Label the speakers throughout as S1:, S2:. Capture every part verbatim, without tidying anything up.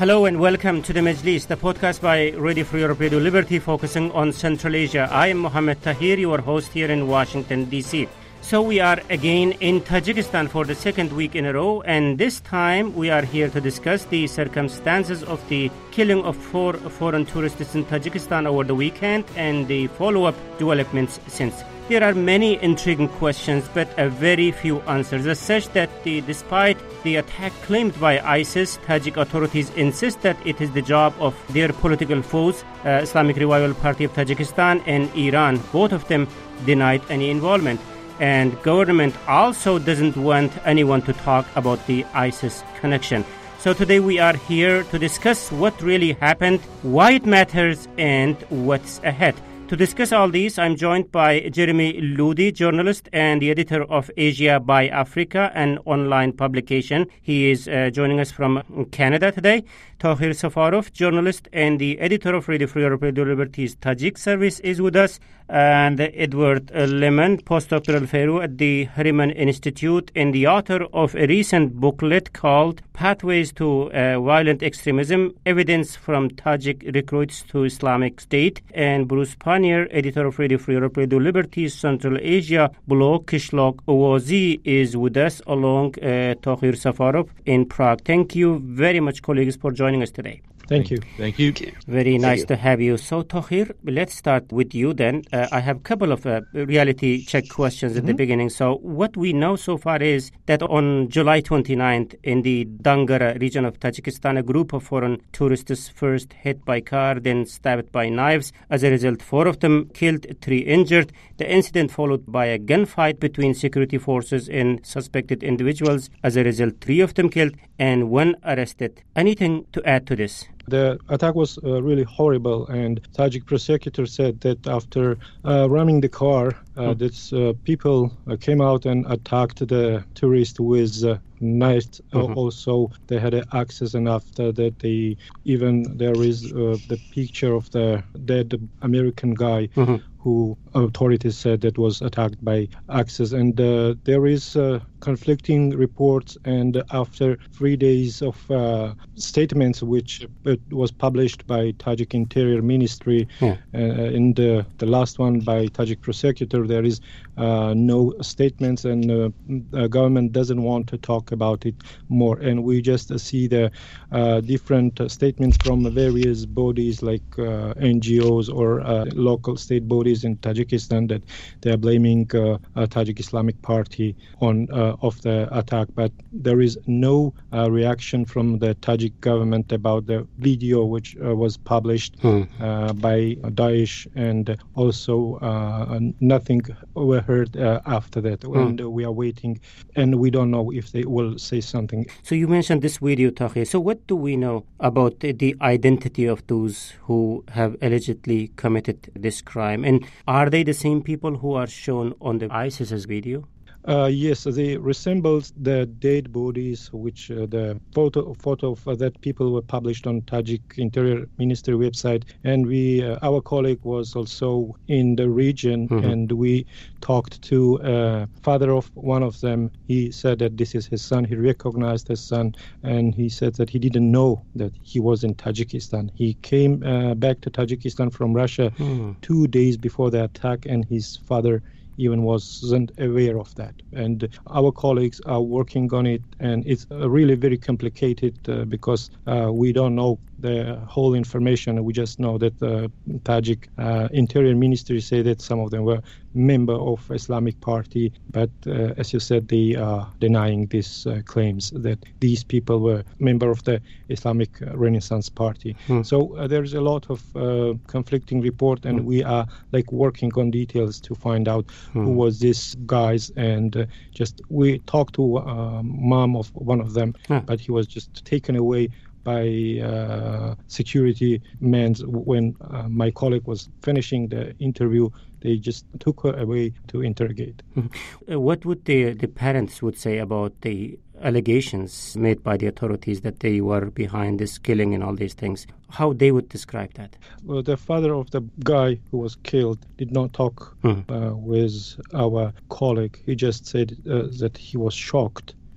S1: Hello and welcome to the Majlis, the podcast by Radio Free Europe, Radio Liberty, focusing on Central Asia. I am Mohammed Tahir, your host here in Washington, D C. So we are again in Tajikistan for the second week in a row, and this time we are here to discuss the circumstances of the killing of four foreign tourists in Tajikistan over the weekend and the follow-up developments since. There are many intriguing questions, but a very few answers, as such that the, despite the attack claimed by ISIS, Tajik authorities insist that it is the job of their political foes, uh, Islamic Revival Party of Tajikistan and Iran. Both of them denied any involvement. And government also doesn't want anyone to talk about the ISIS connection. So today we are here to discuss what really happened, why it matters, and what's ahead. To discuss all these, I'm joined by Jeremy Ludi, journalist and the editor of Asia by Africa, an online publication. He is uh, joining us from Canada today. Tahir Safarov, journalist and the editor of Radio Free Europe, Radio Liberty's Tajik service, is with us. And Edward uh, Lemon, postdoctoral fellow at the Harriman Institute and the author of a recent booklet called Pathways to uh, Violent Extremism, Evidence from Tajik Recruits to Islamic State. And Bruce Panier, editor of Radio Free Europe, Radio Liberty's Central Asia blog, Kishlok Owazi, is with us along uh, Tahir Safarov in Prague. Thank you very much, colleagues, for joining us today.
S2: Thank you.
S3: Thank you.
S1: Very
S3: Thank
S1: nice
S3: you.
S1: to have you. So, Tahir, let's start with you then. Uh, I have a couple of uh, reality check questions mm-hmm. at the beginning. So, what we know so far is that on July twenty-ninth, in the Dangara region of Tajikistan, a group of foreign tourists first hit by car, then stabbed by knives. As a result, four of them killed, three injured. The incident followed by a gunfight between security forces and suspected individuals. As a result, three of them killed and one arrested. Anything to add to this?
S2: The attack was uh, really horrible, and Tajik prosecutor said that after uh, ramming the car, uh, mm. that uh, people uh, came out and attacked the tourist with uh, knives. Mm-hmm. Uh, also, they had access, and after that, they even there is uh, the picture of the dead American guy. Mm-hmm. who authorities said that was attacked by Axis. And uh, there is uh, conflicting reports, and after three days of uh, statements which uh, was published by Tajik Interior Ministry, yeah. uh, in the, the last one by Tajik prosecutor, there is uh, no statements, and uh, the government doesn't want to talk about it more. And we just uh, see the uh, different uh, statements from various bodies like uh, N G Os or uh, local state bodies in Tajikistan that they are blaming uh, a Tajik Islamic Party on uh, of the attack, but there is no uh, reaction from the Tajik government about the video which uh, was published hmm. uh, by Daesh, and also uh, nothing we heard uh, after that. Hmm. And we are waiting, and we don't know if they will say something.
S1: So you mentioned this video, Tahir. So what do we know about the, the identity of those who have allegedly committed this crime? And are they the same people who are shown on the ISIS's video?
S2: Uh, yes, they resemble the dead bodies, which uh, the photo photo of uh, that people were published on Tajik Interior Ministry website. And we, uh, our colleague was also in the region, mm-hmm. and we talked to uh, father of one of them. He said that this is his son. He recognized his son, and he said that he didn't know that he was in Tajikistan. He came uh, back to Tajikistan from Russia mm. two days before the attack, and his father even wasn't aware of that. And our colleagues are working on it, and it's really very complicated uh, because uh, we don't know the whole information. We just know that the Tajik uh, Interior Ministry say that some of them were member of Islamic Party, but uh, as you said, they are denying these uh, claims that these people were member of the Islamic Renaissance Party. Hmm. So uh, there's a lot of uh, conflicting report, and hmm. we are like working on details to find out hmm. who was these guys. And uh, just we talked to uh, mom of one of them, hmm. but he was just taken away by uh, security men. When uh, my colleague was finishing the interview, they just took her away to interrogate.
S1: Mm-hmm. Uh, what would the, the parents would say about the allegations made by the authorities that they were behind this killing and all these things? How they would describe that?
S2: Well, the father of the guy who was killed did not talk mm. uh, with our colleague. He just said uh, that he was shocked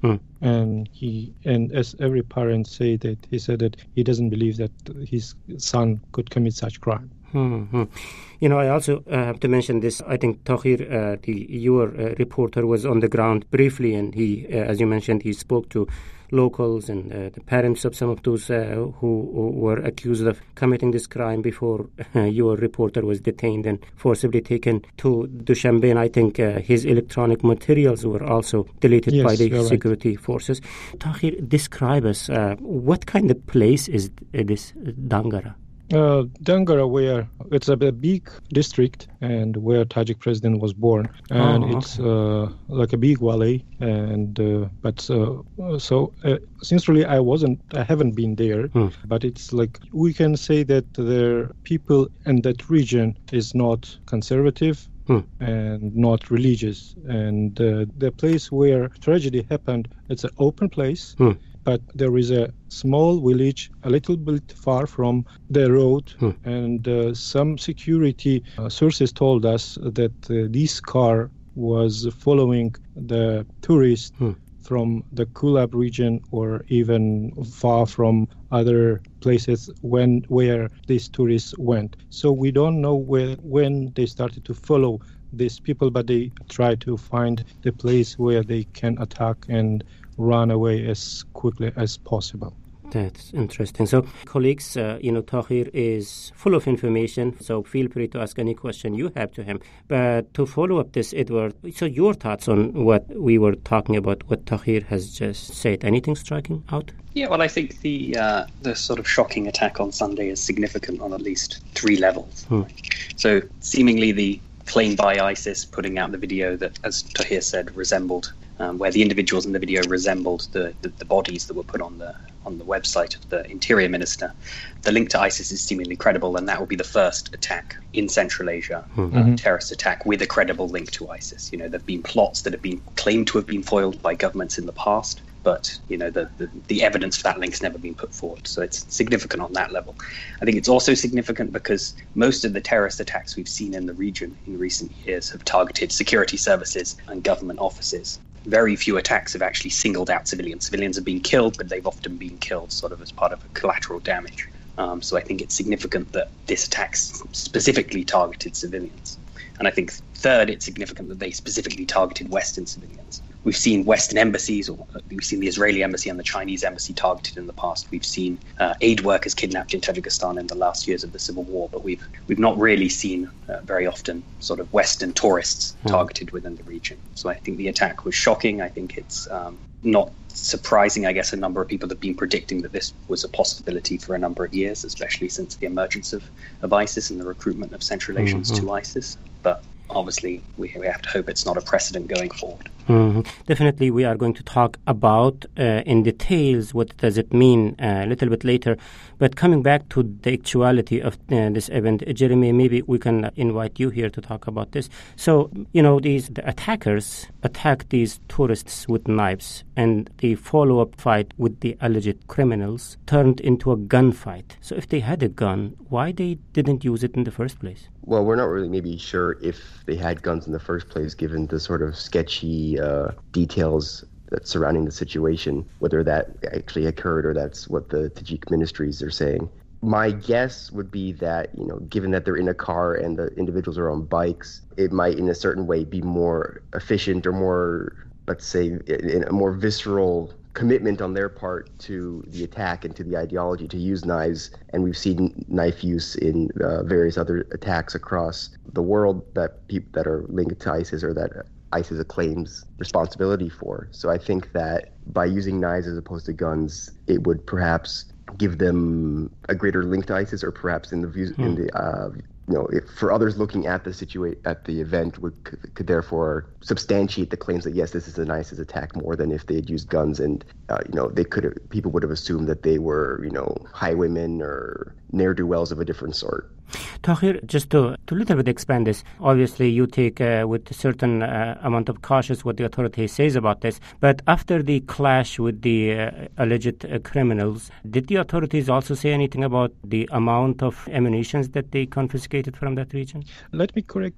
S2: Hmm. And he, and as every parent say that he said that he doesn't believe that his son could commit such crime.
S1: Mm-hmm. You know, I also uh, have to mention this. I think Tahir, uh, the your uh, reporter, was on the ground briefly, and he, uh, as you mentioned, he spoke to locals and uh, the parents of some of those uh, who, who were accused of committing this crime before uh, your reporter was detained and forcibly taken to Dushanbe. And I think uh, his electronic materials were also deleted
S2: yes,
S1: by the
S2: right.
S1: security forces. Tahir, describe us. Uh, what kind of place is this Dangara?
S2: Uh, Dangara, where it's a big district and where Tajik president was born, and
S1: oh,
S2: it's
S1: okay.
S2: uh, like a big valley. And uh, but uh, so uh, sincerely, I wasn't, I haven't been there. Hmm. But it's like we can say that the people in that region is not conservative. Hmm. And not religious. And uh, the place where tragedy happened, it's an open place. Hmm. But there is a small village a little bit far from the road, hmm. and uh, some security uh, sources told us that uh, this car was following the tourists hmm. from the Kulab region or even far from other places when where these tourists went. So we don't know where when they started to follow these people, but they try to find the place where they can attack and run away as quickly as possible.
S1: That's interesting. So, colleagues, uh, you know, Tahir is full of information, so feel free to ask any question you have to him. But to follow up this, Edward, so your thoughts on what we were talking about, what Tahir has just said, anything striking out?
S3: Yeah, well, I think the uh, the sort of shocking attack on Sunday is significant on at least three levels. Hmm. So, seemingly the claim by ISIS putting out the video that, as Tahir said, resembled Um, where the individuals in the video resembled the, the, the bodies that were put on the on the website of the Interior Minister. The link to ISIS is seemingly credible, and that will be the first attack in Central Asia, mm-hmm. uh, terrorist attack with a credible link to ISIS. You know, there have been plots that have been claimed to have been foiled by governments in the past, but you know the, the, the evidence for that link's never been put forward. So it's significant on that level. I think it's also significant because most of the terrorist attacks we've seen in the region in recent years have targeted security services and government offices. Very few attacks have actually singled out civilians. Civilians have been killed, but they've often been killed sort of as part of a collateral damage. Um, so I think it's significant that this attack specifically targeted civilians. And I think third, it's significant that they specifically targeted Western civilians. We've seen Western embassies, or we've seen the Israeli embassy and the Chinese embassy targeted in the past. We've seen uh, aid workers kidnapped in Tajikistan in the last years of the civil war, but we've we've not really seen uh, very often sort of Western tourists targeted within the region. So I think the attack was shocking. I think it's um, not surprising. I guess a number of people have been predicting that this was a possibility for a number of years, especially since the emergence of, of ISIS and the recruitment of Central Asians mm-hmm. to ISIS. But obviously, we, we have to hope it's not a precedent going forward.
S1: Mm-hmm. Definitely, we are going to talk about uh, in details what does it mean uh, a little bit later. But coming back to the actuality of uh, this event, Jeremy, maybe we can invite you here to talk about this. So, you know, these the attackers attacked these tourists with knives, and the follow-up fight with the alleged criminals turned into a gunfight. So if they had a gun, why they didn't use it in the first place?
S4: Well, we're not really maybe sure if they had guns in the first place, given the sort of sketchy uh, details that surrounding the situation, whether that actually occurred or that's what the Tajik ministries are saying. My guess would be that, you know, given that they're in a car and the individuals are on bikes, it might in a certain way be more efficient or more, let's say, in a more visceral commitment on their part to the attack and to the ideology to use knives. And we've seen knife use in uh, various other attacks across the world that people that are linked to ISIS or that ISIS claims responsibility for. So I think that by using knives as opposed to guns, it would perhaps give them a greater link to ISIS, or perhaps in the views hmm. in the uh, you know, if for others looking at the situa- at the event would could, could therefore substantiate the claims that yes, this is an ISIS attack more than if they had used guns, and uh, you know, they could have, people would have assumed that they were, you know, highwaymen or ne'er-do-wells of a different sort.
S1: Tahir, just to, to little bit expand this, obviously you take uh, with a certain uh, amount of caution what the authority says about this, but after the clash with the uh, alleged uh, criminals, did the authorities also say anything about the amount of ammunition that they confiscated from that region?
S2: Let me correct you.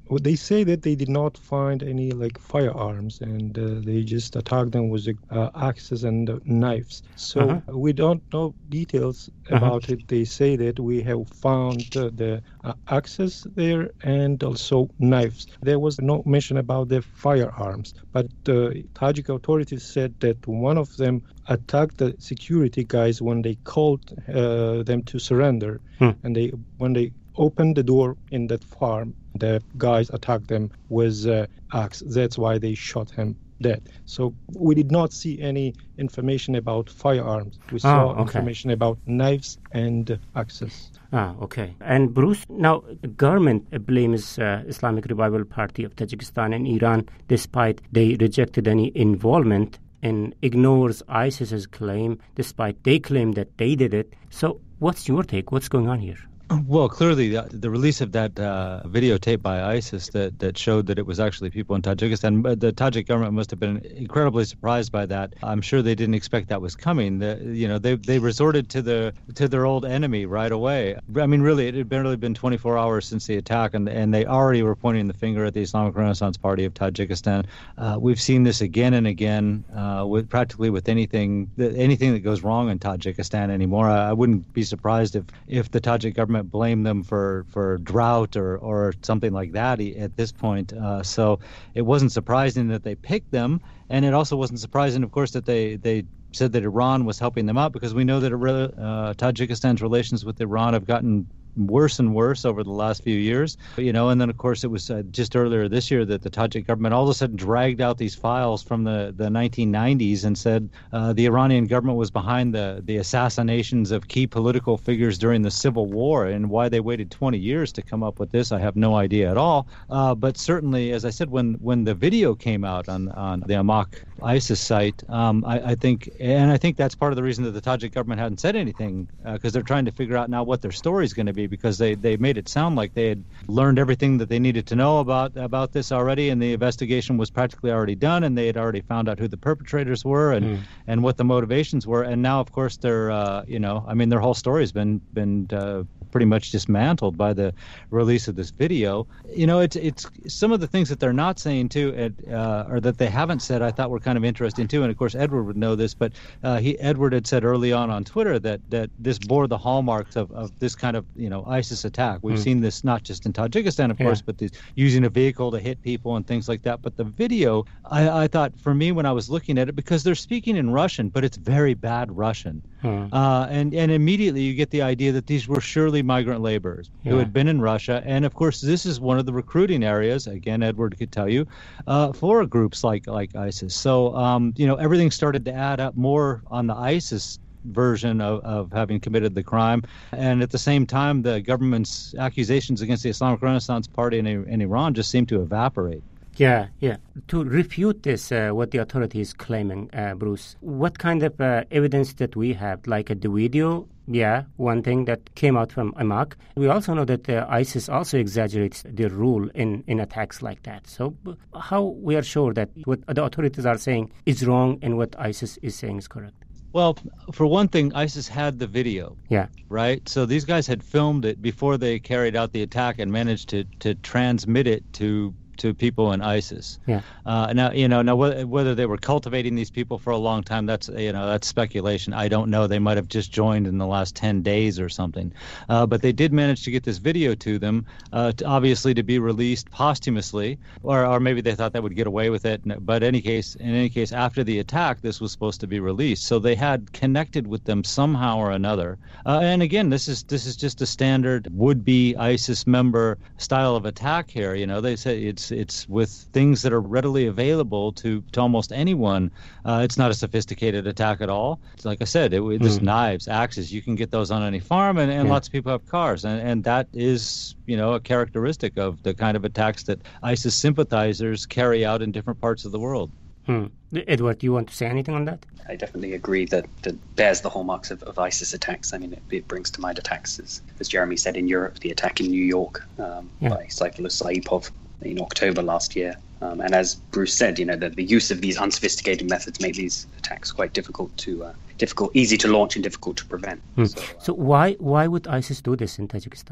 S2: Well, they say that they did not find any like firearms, and uh, they just attacked them with uh, axes and uh, knives. So uh-huh. we don't know details uh-huh. about it. They say that we have found uh, the uh, axes there and also knives. There was no mention about the firearms, but uh, Tajik authorities said that one of them attacked the security guys when they called uh, them to surrender, hmm. and they when they opened the door in that farm, the guys attacked them with uh, axe. That's why they shot him dead. So we did not see any information about firearms. We saw
S1: oh, okay.
S2: information about knives and axes.
S1: Ah, okay. And Bruce, now the government blames uh, Islamic Revival Party of Tajikistan and Iran despite they rejected any involvement and ignores ISIS's claim despite they claim that they did it. So what's your take? What's going on here?
S5: Well, clearly, the, the release of that uh, videotape by ISIS that, that showed that it was actually people in Tajikistan, the Tajik government must have been incredibly surprised by that. I'm sure they didn't expect that was coming. The, you know, they they resorted to the to their old enemy right away. I mean, really, it had barely been twenty-four hours since the attack, and and they already were pointing the finger at the Islamic Renaissance Party of Tajikistan. Uh, we've seen this again and again uh, with practically with anything anything that goes wrong in Tajikistan anymore. I, I wouldn't be surprised if if the Tajik government blame them for, for drought or, or something like that at this point. Uh, so it wasn't surprising that they picked them, and it also wasn't surprising, of course, that they, they said that Iran was helping them out, because we know that uh, Tajikistan's relations with Iran have gotten worse and worse over the last few years, you know, and then of course it was uh, just earlier this year that the Tajik government all of a sudden dragged out these files from the, the nineteen nineties and said uh, the Iranian government was behind the, the assassinations of key political figures during the civil war, and why they waited twenty years to come up with this, I have no idea at all. Uh, but certainly, as I said, when, when the video came out on, on the Amaq ISIS site, um, I, I think, and I think that's part of the reason that the Tajik government hadn't said anything, because uh, they're trying to figure out now what their story is going to be, because they, they made it sound like they had learned everything that they needed to know about about this already, and the investigation was practically already done, and they had already found out who the perpetrators were and, mm. and what the motivations were. And now, of course, they're, uh, you know, I mean, their whole story has been, been uh, pretty much dismantled by the release of this video. You know, it's it's some of the things that they're not saying, too, uh, or that they haven't said, I thought were kind of interesting, too. And, of course, Edward would know this, but uh, he Edward had said early on on Twitter that, that this bore the hallmarks of, of this kind of, you know, ISIS attack. We've mm. seen this not just in Tajikistan, of yeah. course, but this, using a vehicle to hit people and things like that. But the video, I, I thought, for me, when I was looking at it, because they're speaking in Russian, but it's very bad Russian. Hmm. Uh, and, and immediately you get the idea that these were surely migrant laborers yeah. who had been in Russia. And, of course, this is one of the recruiting areas, again, Edward could tell you, uh, for groups like, like ISIS. So, um, you know, everything started to add up more on the ISIS version of, of having committed the crime. And at the same time, the government's accusations against the Islamic Renaissance Party in, in Iran just seem to evaporate.
S1: Yeah, yeah. To refute this, uh, what the authority is claiming, uh, Bruce, what kind of uh, evidence that we have? Like uh, the video, yeah, one thing that came out from Amaq. We also know that uh, ISIS also exaggerates their role in, in attacks like that. So how we are sure that what the authorities are saying is wrong and what ISIS is saying is correct?
S5: Well, for one thing, ISIS had the video. Yeah. Right? So these guys had filmed it before they carried out the attack and managed to, to transmit it to to people in ISIS. Yeah. Uh, now, you know, now whether, whether they were cultivating these people for a long time, that's, you know, that's speculation. I don't know. They might have just joined in the last ten days or something. Uh, but they did manage to get this video to them, uh, to, obviously to be released posthumously, or, or maybe they thought they would get away with it. But any case, in any case, after the attack, this was supposed to be released. So they had connected with them somehow or another. Uh, and again, this is this is just a standard would-be ISIS member style of attack here. You know, they say it's It's with things that are readily available to, to almost anyone. Uh, it's not a sophisticated attack at all. It's like I said, it, mm. there's knives, axes. You can get those on any farm, and, and yeah. lots of people have cars. And, and that is, you know, a characteristic of the kind of attacks that ISIS sympathizers carry out in different parts of the world.
S1: Hmm. Edward, do you want to say anything on that?
S3: I definitely agree that that bears the hallmarks of, of ISIS attacks. I mean, it, it brings to mind attacks, as, as Jeremy said, in Europe, the attack in New York um, yeah. by Saifullah Saipov in October last year. Um, and as Bruce said, you know, the, the use of these unsophisticated methods make these attacks quite difficult to, uh, difficult, easy to launch and difficult to prevent.
S1: Hmm.
S3: So, uh,
S1: so why why would ISIS do this in Tajikistan?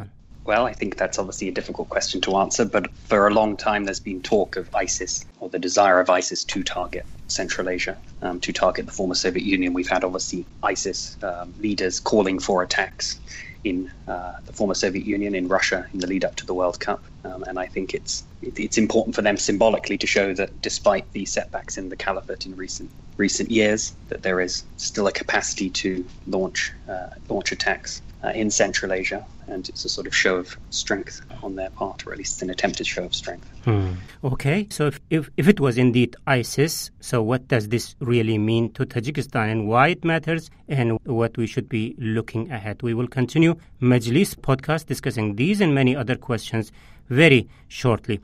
S3: Well, I think that's obviously a difficult question to answer, but for a long time there's been talk of ISIS, or the desire of ISIS to target Central Asia, um, to target the former Soviet Union. We've had obviously ISIS um, leaders calling for attacks in uh, the former Soviet Union, in Russia, in the lead up to the World Cup. Um, and I think it's it, it's important for them symbolically to show that despite the setbacks in the caliphate in recent recent years, that there is still a capacity to launch uh, launch attacks uh, in Central Asia. And it's a sort of show of strength on their part, or at least an attempted show of strength.
S1: Hmm. Okay, so if, if, if it was indeed ISIS, so what does this really mean to Tajikistan and why it matters and what we should be looking ahead? We will continue Majlis podcast discussing these and many other questions very shortly.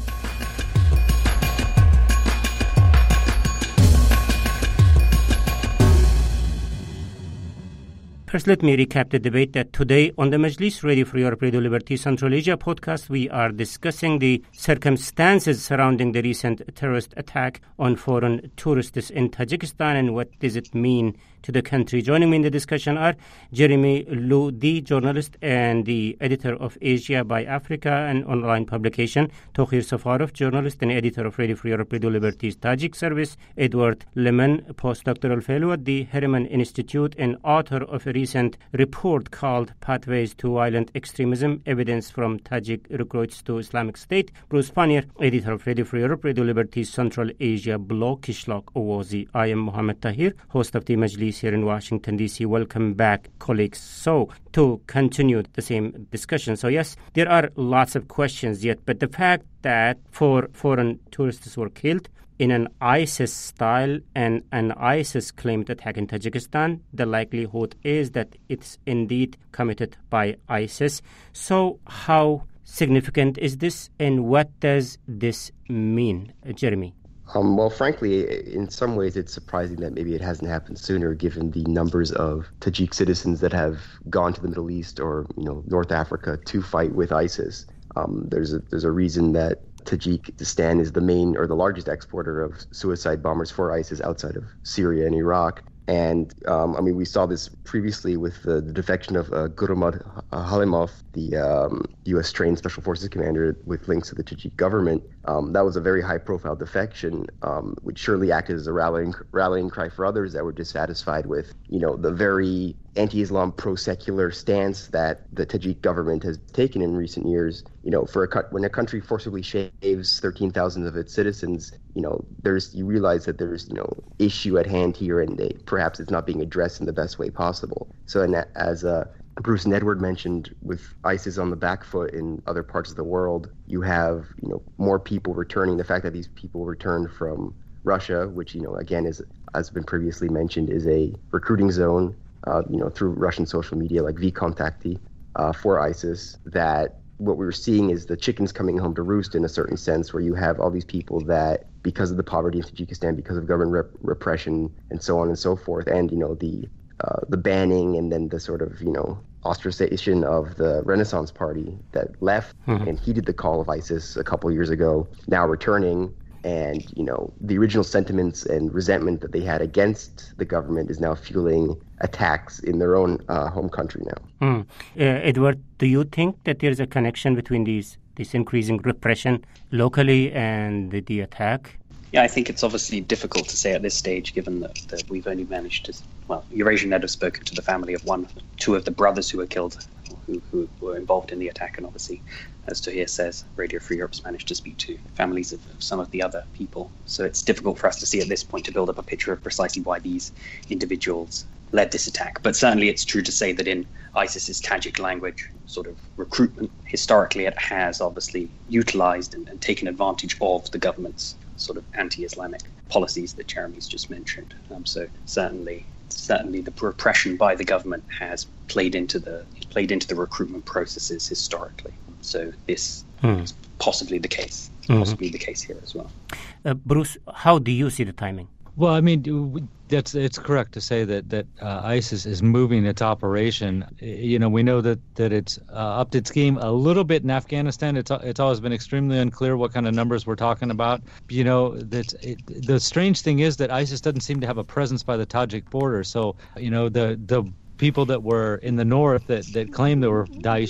S1: First, let me recap the debate that today on the Majlis Radio Free Europe, Radio Liberty Central Asia podcast, we are discussing the circumstances surrounding the recent terrorist attack on foreign tourists in Tajikistan and what does it mean to the country. Joining me in the discussion are Jeremy Lu, the journalist and the editor of Asia by Africa, an online publication, Tohir Safarov, journalist and editor of Radio Free Europe, Radio Liberty's Tajik service, Edward Lemon, postdoctoral fellow at the Harriman Institute and author of a recent report called Pathways to Violent Extremism, Evidence from Tajik Recruits to Islamic State, Bruce Pannier, editor of Radio Free Europe, Radio Liberty's Central Asia blog, Kishlok Owazi. I am Mohammed Tahir, host of the Majlis here in Washington, D C. Welcome back, colleagues. So, to continue the same discussion. So, yes, there are lots of questions yet, but the fact that four foreign tourists were killed in an ISIS-style and an ISIS-claimed attack in Tajikistan, the likelihood is that it's indeed committed by ISIS. So, how significant is this, and what does this mean, uh, Jeremy?
S4: Um, well, frankly, in some ways, it's surprising that maybe it hasn't happened sooner, given the numbers of Tajik citizens that have gone to the Middle East or, you know, North Africa to fight with ISIS. Um, there's a there's a reason that Tajikistan is the main or the largest exporter of suicide bombers for ISIS outside of Syria and Iraq. And, um, I mean, we saw this previously with the, the defection of uh, Gurumad Halimov, the um, U S trained Special Forces commander with links to the Tajik government. Um, that was a very high-profile defection, um, which surely acted as a rallying rallying cry for others that were dissatisfied with, you know, the very anti-Islam, pro-secular stance that the Tajik government has taken in recent years. You know, for a when a country forcibly shaves thirteen thousand of its citizens, you know, there's you realize that there's, you know, issue at hand here, and they, perhaps it's not being addressed in the best way possible. So, and as uh, Bruce and Edward mentioned, with ISIS on the back foot in other parts of the world, you have, you know, more people returning. The fact that these people return from Russia, which, you know, again, is, as been previously mentioned, is a recruiting zone, uh, you know, through Russian social media like VKontakty uh, for ISIS, that what we were seeing is the chickens coming home to roost in a certain sense, where you have all these people that, because of the poverty in Tajikistan, because of government rep- repression and so on and so forth, and, you know, the uh, the banning and then the sort of, you know, ostracization of the Renaissance Party that left mm-hmm. and heeded the call of ISIS a couple years ago, now returning. And, you know, the original sentiments and resentment that they had against the government is now fueling attacks in their own uh, home country now.
S1: Mm. Uh, Edward, do you think that there's a connection between these this increasing repression locally and the, the attack?
S3: Yeah, I think it's obviously difficult to say at this stage, given that, that we've only managed to, well, Eurasian Net have spoken to the family of one, two of the brothers who were killed, who, who were involved in the attack, and obviously, as Tahir says, Radio Free Europe's managed to speak to families of, of some of the other people. So it's difficult for us to see at this point to build up a picture of precisely why these individuals led this attack. But certainly it's true to say that in ISIS's Tajik language sort of recruitment, historically it has obviously utilized and, and taken advantage of the government's sort of anti-Islamic policies that Jeremy's just mentioned. Um, so certainly, certainly the repression by the government has played into the played into the recruitment processes historically. So this hmm. is possibly the case. It's mm-hmm. possibly the case here as well.
S1: Uh, Bruce, how do you see the timing?
S5: Well, I mean, that's it's correct to say that that uh, ISIS is moving its operation. You know, we know that that it's uh, upped its game a little bit in Afghanistan. It's it's always been extremely unclear what kind of numbers we're talking about. You know, that it, the strange thing is that ISIS doesn't seem to have a presence by the Tajik border. So, you know, the the people that were in the north that, that claimed they were Daesh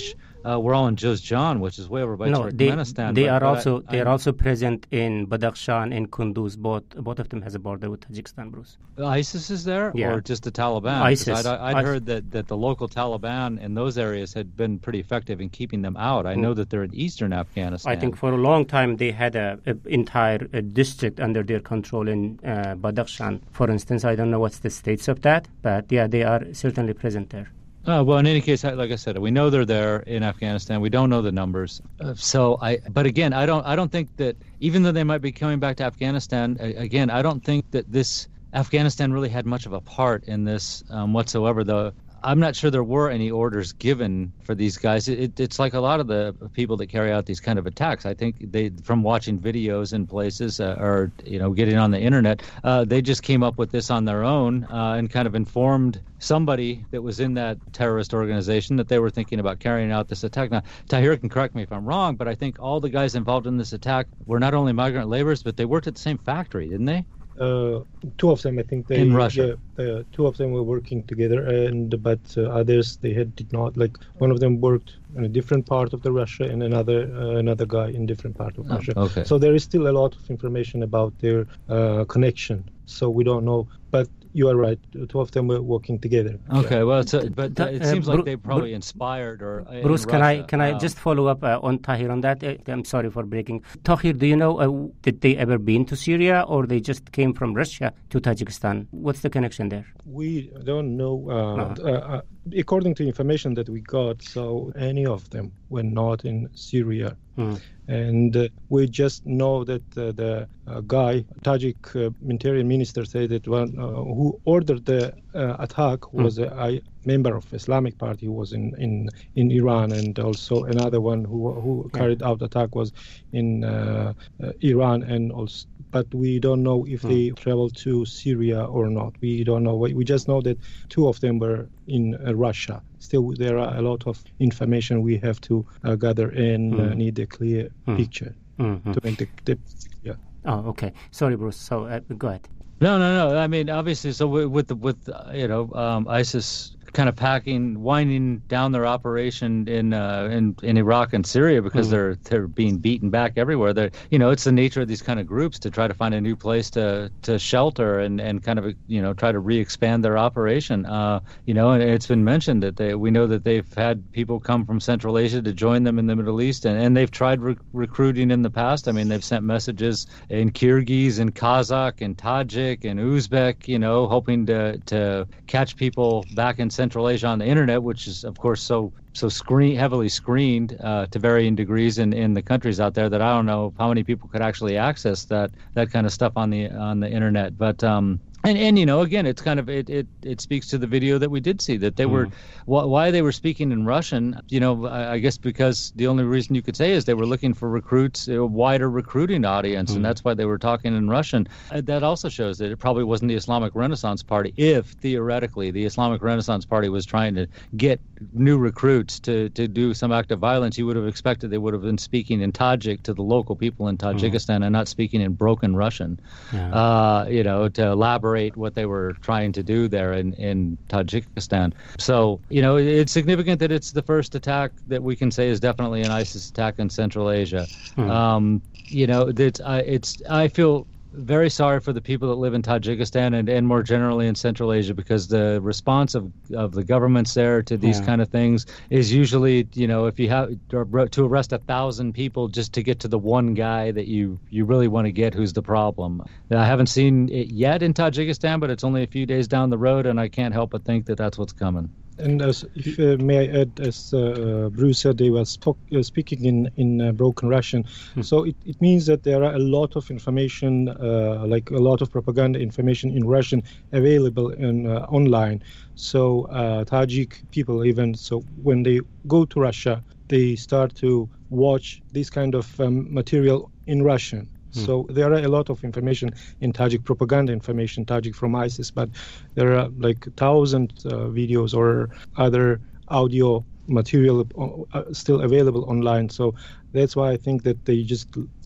S5: uh, were all in Juzjan, which is way over by
S1: no, they,
S5: Turkmenistan.
S1: they
S5: but,
S1: are
S5: but
S1: also
S5: I,
S1: they are
S5: I,
S1: also present in Badakhshan and Kunduz. Both both of them has a border with Tajikistan, Bruce.
S5: ISIS is there,
S1: Yeah.
S5: or just the Taliban?
S1: ISIS.
S5: I'd, I'd
S1: ISIS.
S5: heard that, that the local Taliban in those areas had been pretty effective in keeping them out. I
S1: Mm.
S5: know that they're in eastern Afghanistan.
S1: I think for a long time they had a, a entire a district under their control in uh, Badakhshan. For instance, I don't know what's the states of that, but yeah, they are certainly present there.
S5: Uh, well, in any case, like I said, we know they're there in Afghanistan. We don't know the numbers. Uh, so, I. But again, I don't. I don't think that even though they might be coming back to Afghanistan, uh, again, I don't think that this Afghanistan really had much of a part in this um, whatsoever. Though I'm not sure there were any orders given for these guys. It, it's like a lot of the people that carry out these kind of attacks. I think they, from watching videos in places uh, or you know getting on the internet, uh, they just came up with this on their own uh, and kind of informed somebody that was in that terrorist organization that they were thinking about carrying out this attack. Now, Tahir can correct me if I'm wrong, but I think all the guys involved in this attack were not only migrant laborers, but they worked at the same factory, didn't they?
S2: Uh, two of them, I think, they
S5: in Russia.
S2: Yeah, uh, two of them were working together, and but uh, others they had did not. Like one of them worked in a different part of the Russia, and another uh, another guy in different part of
S5: Oh,
S2: Russia.
S5: okay.
S2: So there is still a lot of information about their uh, connection. So we don't know, but you are right. Two of them were working together.
S5: Okay,
S2: Yeah.
S5: well, it's a, but uh, it
S1: Uh,
S5: seems
S1: Bru-
S5: like they probably
S1: Bru-
S5: inspired or. uh, in
S1: Bruce, can I
S5: Russia.
S1: can I
S5: Um,
S1: just follow up uh, on Tahir on that? Uh, I'm sorry for breaking. Tahir, do you know uh, did they ever been to Syria or they just came from Russia to Tajikistan? What's the connection there?
S2: We don't know. Uh,
S1: Uh-huh.
S2: uh, uh, according to information that we got, so any of them were not in Syria.
S1: Hmm.
S2: And uh, we just know that uh, the uh, guy, Tajik uh, interior minister, said that one uh, who ordered the uh, attack was a, a member of Islamic Party who was in, in, in Iran, and also another one who who
S1: Yeah.
S2: carried out attack was in uh, uh, Iran, and also. But we don't know if they traveled to Syria or not. We don't know. We we just know that two of them were in uh, Russia. Still, there are a lot of information we have to uh, gather and uh,
S1: Mm.
S2: need a clear
S1: Mm.
S2: picture
S1: Mhm.
S2: to make the, the yeah.
S1: Oh, okay. Sorry, Bruce. So uh, go ahead.
S5: No, no, no. I mean, obviously, so with with, the, with uh, you know um, ISIS kind of packing, winding down their operation in uh, in in Iraq and Syria because
S1: Mhm.
S5: they're they're being beaten back everywhere. They're you know it's the nature of these kind of groups to try to find a new place to to shelter and, and kind of you know try to re-expand their operation. Uh, you know, and it's been mentioned that they we know that they've had people come from Central Asia to join them in the Middle East, and, and they've tried re- recruiting in the past. I mean, they've sent messages in Kyrgyz and Kazakh and Tajik and Uzbek, you know, hoping to to catch people back in Central Asia on the internet, which is of course so so screen heavily screened uh, to varying degrees in, in the countries out there that I don't know how many people could actually access that that kind of stuff on the on the internet. But um, and and you know again, it's kind of it it, it speaks to the video that we did see that they
S1: Mm.
S5: were wh- why they were speaking in Russian. You know, I, I guess because the only reason you could say is they were looking for recruits, a wider recruiting audience,
S1: Mm.
S5: and that's why they were talking in Russian. Uh, that also shows that it probably wasn't the Islamic Renaissance Party. If theoretically the Islamic Renaissance Party was trying to get new recruits to, to do some act of violence, you would have expected they would have been speaking in Tajik to the local people in Tajikistan and not speaking in broken Russian.
S1: Yeah.
S5: Uh, you know, to elaborate what they were trying to do there in, in Tajikistan. So, you know, it's significant that it's the first attack that we can say is definitely an ISIS attack in Central Asia.
S1: Hmm.
S5: Um, you know, it's, I, it's, I feel very sorry for the people that live in Tajikistan and, and more generally in Central Asia, because the response of, of the governments there to these
S1: Yeah.
S5: kind of things is usually, you know, if you have to arrest a thousand people just to get to the one guy that you, you really want to get who's the problem. I haven't seen it yet in Tajikistan, but it's only a few days down the road, and I can't help but think that that's what's coming.
S2: And as, if uh, may I add, as uh, Bruce said, they were spoke, uh, speaking in in uh, broken Russian,
S1: Hmm.
S2: so it, it means that there are a lot of information, uh, like a lot of propaganda information in Russian available in uh, online. So uh, Tajik people, even so, when they go to Russia, they start to watch this kind of um, material in Russian. So there are a lot of information in Tajik, propaganda information, Tajik from ISIS, but there are like thousand uh, videos or other audio material uh, still available online. So that's why I think that they just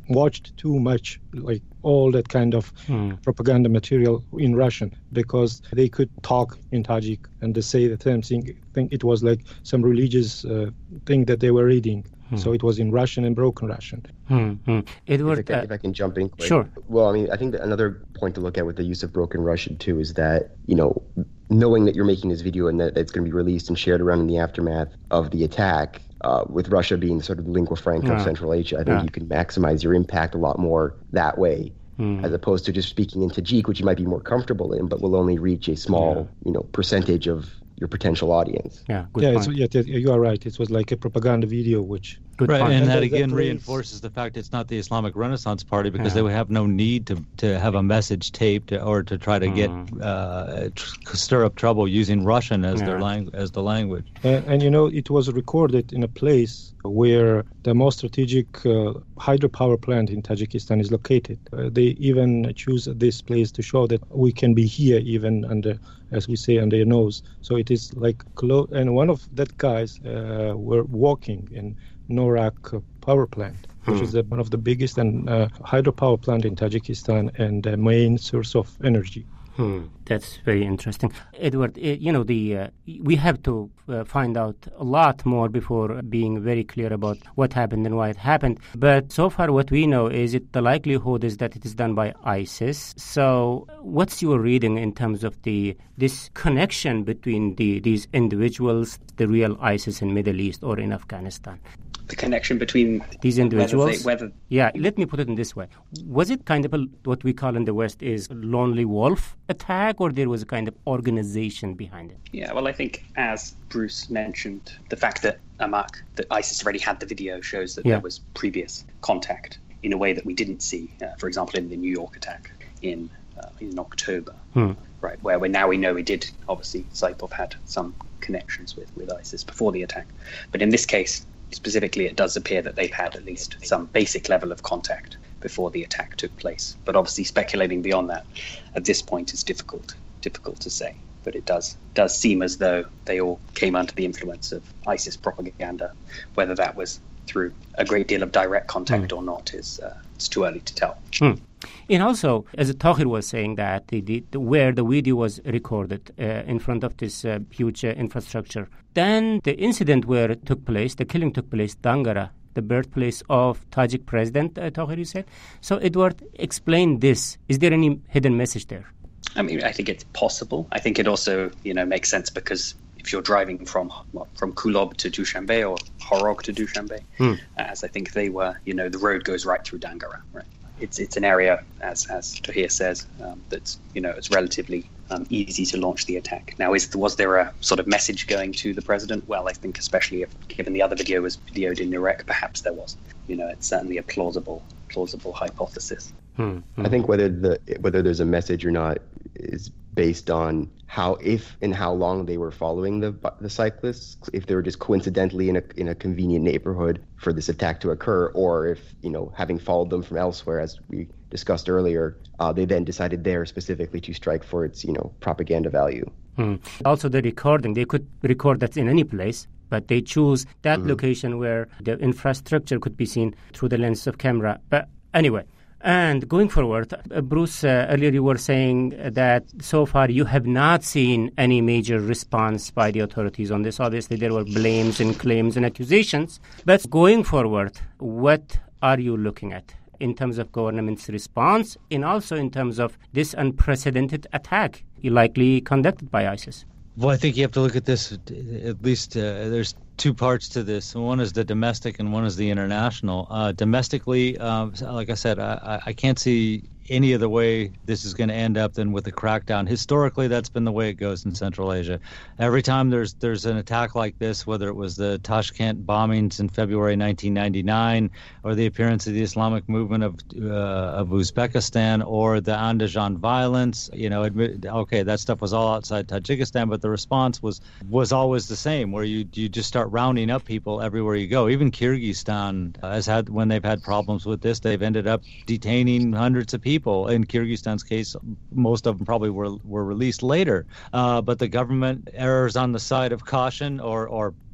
S2: watched too much, like all that kind of
S1: mm.
S2: propaganda material in Russian, because they could talk in Tajik and they say the same thing. Think it was like some religious uh, thing that they were reading. Hmm. So it was in Russian and broken Russian.
S1: Hmm. Hmm. Edward,
S4: if, I can, uh, if I can jump in quick.
S1: Sure.
S4: Well, I mean, I think that another point to look at with the use of broken Russian, too, is that, you know, knowing that you're making this video and that it's going to be released and shared around in the aftermath of the attack, uh, with Russia being sort of the lingua franca
S1: yeah.
S4: of Central Asia, I think yeah. you can maximize your impact a lot more that way. Hmm. As opposed to just speaking in Tajik, which you might be more comfortable in, but will only reach a small, yeah. you know, percentage of your potential audience.
S1: Yeah, good
S2: yeah,
S1: point.
S2: So, yeah, you are right. It was like a propaganda video, which
S5: good right, point. And, and that again
S2: that
S5: reinforces the fact it's not the Islamic Renaissance Party, because yeah. they would have no need to, to have a message taped or to try to mm. get uh, tr- stir up trouble using Russian as yeah. their lang- as the language.
S2: And, and you know, it was recorded in a place where the most strategic uh, hydropower plant in Tajikistan is located. Uh, they even choose this place to show that we can be here, even under, as we say, under your nose. So it is like close. And one of that guys uh, were walking in Norak power plant, which hmm. is the, one of the biggest and uh, hydropower plant in Tajikistan and the main source of energy.
S1: Hmm. That's very interesting. Edward, you know, the uh, we have to uh, find out a lot more before being very clear about what happened and why it happened. But so far what we know is it the likelihood is that it is done by ISIS. So what's your reading in terms of the this connection between the these individuals, the real ISIS in Middle East or in Afghanistan?
S3: The connection between
S1: these individuals.
S3: Whether, they, whether
S1: yeah, let me put it in this way: was it kind of a, what we call in the West is lonely wolf attack, or there was a kind of organization behind it?
S3: Yeah, well, I think as Bruce mentioned, the fact that Amaq, that ISIS already had the video, shows that yeah. there was previous contact in a way that we didn't see. Uh, for example, in the New York attack in uh, in October,
S1: hmm.
S3: right, where we now we know we did obviously Saipov had some connections with with ISIS before the attack, but in this case. Specifically, it does appear that they've had at least some basic level of contact before the attack took place. But obviously, speculating beyond that at this point is difficult, difficult to say. But it does does seem as though they all came under the influence of ISIS propaganda. Whether that was through a great deal of direct contact mm. or not is uh, it's too early to tell.
S1: Mm. And also, as Tahir was saying, that the, the, the, where the video was recorded uh, in front of this uh, huge uh, infrastructure, then the incident where it took place, the killing took place, Dangara, the birthplace of Tajik president, uh, Tahir, you said. So, Edward, explain this. Is there any hidden message there?
S3: I mean, I think it's possible. I think it also, you know, makes sense because if you're driving from what, from Kulob to Dushanbe or Horog to Dushanbe,
S1: hmm.
S3: as I think they were, you know, the road goes right through Dangara, right? It's it's an area, as as Tahir says, um, that's, you know, it's relatively um, easy to launch the attack. Now, is was there a sort of message going to the president? Well, I think especially if given the other video was videoed in Nurek, perhaps there was. You know, it's certainly a plausible plausible hypothesis.
S1: Hmm. Hmm.
S4: I think whether the whether there's a message or not is based on how, if and how long they were following the the cyclists, if they were just coincidentally in a in a convenient neighborhood for this attack to occur, or if, you know, having followed them from elsewhere, as we discussed earlier, uh, they then decided there specifically to strike for its, you know, propaganda value.
S1: Hmm. Also, the recording, they could record that in any place, but they choose that mm-hmm. location where the infrastructure could be seen through the lens of camera. But anyway. And going forward, uh, Bruce, uh, earlier you were saying that so far you have not seen any major response by the authorities on this. Obviously, there were blames and claims and accusations. But going forward, what are you looking at in terms of government's response and also in terms of this unprecedented attack likely conducted by ISIS?
S5: Well, I think you have to look at this, at least uh, there's two parts to this. One is the domestic and one is the international. Uh, domestically, uh, like I said, I, I can't see any other way this is going to end up than with a crackdown. Historically, that's been the way it goes in Central Asia. Every time there's there's an attack like this, whether it was the Tashkent bombings in February nineteen ninety-nine or the appearance of the Islamic movement of uh, of Uzbekistan or the Andijan violence, you know, admit, okay, that stuff was all outside Tajikistan, but the response was was always the same, where you you just start rounding up people everywhere you go. Even Kyrgyzstan has had, when they've had problems with this, they've ended up detaining hundreds of people. In Kyrgyzstan's case, most of them probably were were released later. Uh, but the government errs on the side of caution or, or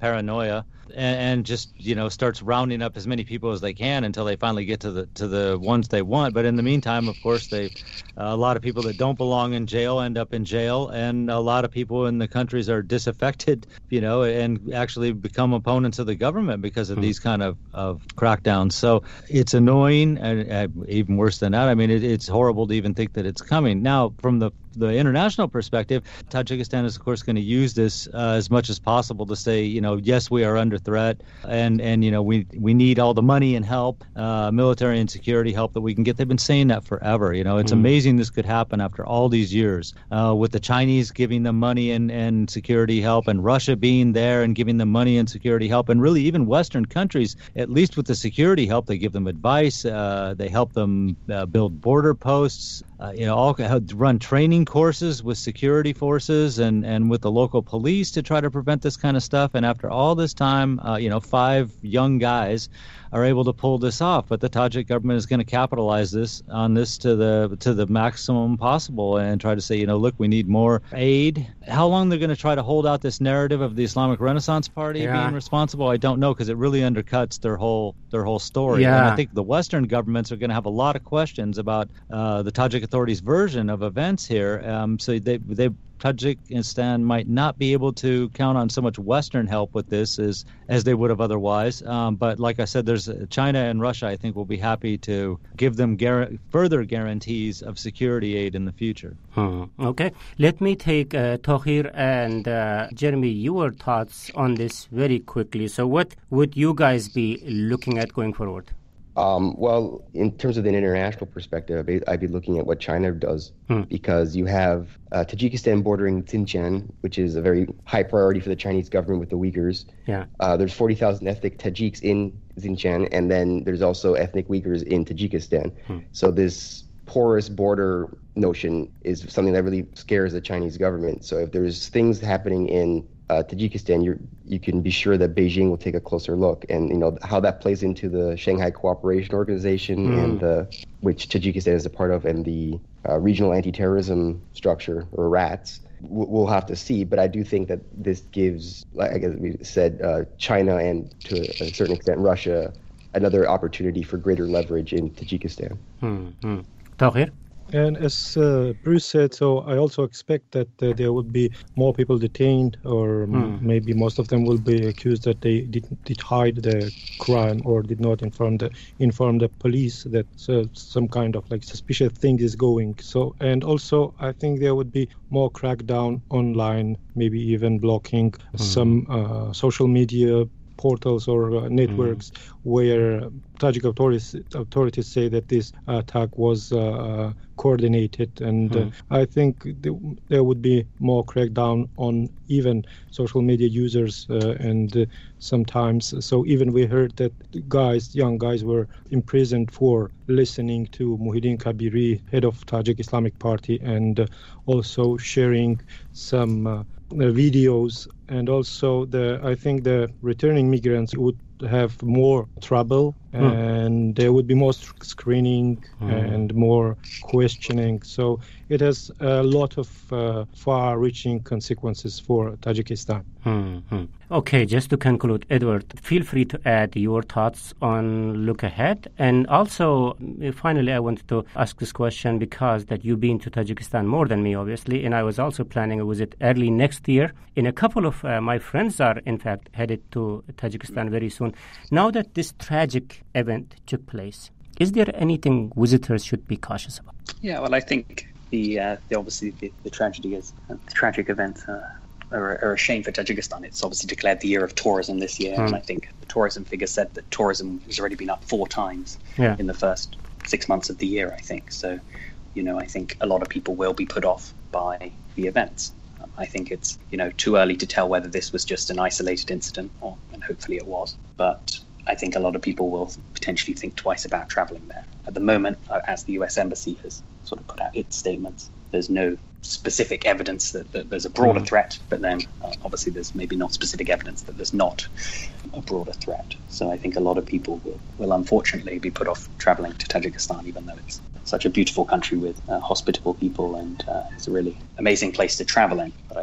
S5: paranoia and, and just, you know, starts rounding up as many people as they can until they finally get to the to the ones they want. But in the meantime, of course, they uh, a lot of people that don't belong in jail end up in jail, and a lot of people in the countries are disaffected, you know, and actually become opponents of the government because of mm. these kind of, of crackdowns. So it's annoying, and uh, even worse than that, I mean, it, it's horrible to even think that it's coming. Now, from the the international perspective, Tajikistan is, of course, going to use this uh, as much as possible to say, you know, yes, we are under threat, and, and you know, we we need all the money and help, uh, military and security help that we can get. They've been saying that forever. You know, it's mm. amazing this could happen after all these years, uh, with the Chinese giving them money and, and security help, and Russia being there and giving them money and security help, and really even Western countries, at least with the security help, they give them advice, uh, they help them uh, build border posts, uh, you know, all run training courses with security forces and, and with the local police to try to prevent this kind of stuff. And after all this time, uh, you know, five young guys are able to pull this off. But the Tajik government is going to capitalize this on this to the to the maximum possible and try to say, you know, look, we need more aid. How long they're going to try to hold out this narrative of the Islamic Renaissance Party yeah. being responsible, I don't know, because it really undercuts their whole their whole story.
S1: Yeah.
S5: And I think the Western governments are going to have a lot of questions about uh, the Tajik authorities' version of events here. Um, so they they. Tajikistan might not be able to count on so much Western help with this as as they would have otherwise. Um, but like I said, there's China and Russia, I think, will be happy to give them gar- further guarantees of security aid in the future.
S1: Hmm. Okay. Let me take uh, Tahir and uh, Jeremy, your thoughts on this very quickly. So what would you guys be looking at going forward?
S4: Um, well, in terms of an international perspective, I'd be, I'd be looking at what China does, hmm. because you have uh, Tajikistan bordering Xinjiang, which is a very high priority for the Chinese government with the Uyghurs.
S1: Yeah.
S4: Uh, there's forty thousand ethnic Tajiks in Xinjiang, and then there's also ethnic Uyghurs in Tajikistan. Hmm. So this porous border notion is something that really scares the Chinese government. So if there's things happening in Uh, Tajikistan, you you can be sure that Beijing will take a closer look, and you know how that plays into the Shanghai Cooperation Organization, mm. and uh, which Tajikistan is a part of, and the uh, Regional Anti-Terrorism Structure, or RATS. We'll have to see, but I do think that this gives, like I guess we said, uh, China and to a certain extent Russia another opportunity for greater leverage in Tajikistan.
S1: Mm-hmm. Tahir?
S2: And as uh, Bruce said, so I also expect that uh, there would be more people detained, or mm. maybe most of them will be accused that they did, did hide the crime or did not inform the inform the police that uh, some kind of like suspicious thing is going. So, and also I think there would be more crackdown online, maybe even blocking mm. some uh, social media portals or uh, networks mm. where Tajik authorities authorities say that this attack was uh, coordinated, and mm. uh, I think th- there would be more crackdown on even social media users, uh, and uh, sometimes so even we heard that guys, young guys, were imprisoned for listening to Muhyiddin Kabiri, head of Tajik Islamic Party, and uh, also sharing some uh, videos. And also the I think the returning migrants would have more trouble, mm. and there would be more screening mm. and more questioning. So it has a lot of uh, far-reaching consequences for Tajikistan.
S1: Mm-hmm. Okay, just to conclude, Edward, feel free to add your thoughts on look ahead. And also, finally, I wanted to ask this question because that you've been to Tajikistan more than me, obviously, and I was also planning a visit early next year. And a couple of uh, my friends are, in fact, headed to Tajikistan very soon. Now that this tragic event took place, is there anything visitors should be cautious about?
S3: Yeah, well, I think the, uh, the obviously the, the tragedy is uh, the tragic event uh, are, are a shame for Tajikistan. It's obviously declared the year of tourism this year, mm. and I think the tourism figure said that tourism has already been up four times yeah. in the first six months of the year, I think. So, you know, I think a lot of people will be put off by the events. Um, I think it's, you know, too early to tell whether this was just an isolated incident, or, and hopefully it was. But I think a lot of people will potentially think twice about traveling there. At the moment, uh, as the U S Embassy has sort of put out its statements, there's no specific evidence that, that there's a broader mm. threat, but then uh, obviously there's maybe not specific evidence that there's not a broader threat. So I think a lot of people will, will unfortunately be put off traveling to Tajikistan, even though it's such a beautiful country with uh, hospitable people, and uh, it's a really amazing place to travel in. But I think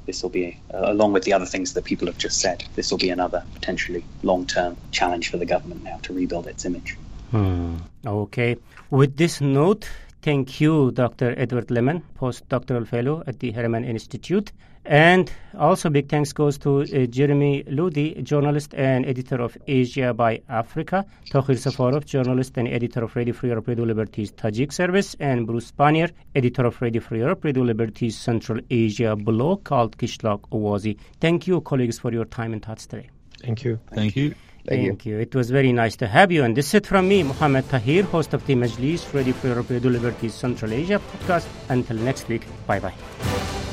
S3: this will be, uh, along with the other things that people have just said, this will be another potentially long-term challenge for the government now to rebuild its image.
S1: Hmm. Okay. With this note, thank you, Doctor Edward Lemon, postdoctoral fellow at the Harriman Institute. And also big thanks goes to uh, Jeremy Ludi, journalist and editor of Asia by Africa, Tahir Safarov, journalist and editor of Radio Free Europe, Radio Liberty's Tajik service, and Bruce Panier, editor of Radio Free Europe, Radio Liberty's Central Asia blog called Kishlak Owazi. Thank you, colleagues, for your time and thoughts today.
S2: Thank you.
S5: Thank you.
S4: Thank,
S1: Thank you. you. It was very nice to have you. And this is it from me, Mohammed Tahir, host of the Majlis, Radio Free Europe, Radio Liberty's Central Asia podcast. Until next week, bye-bye.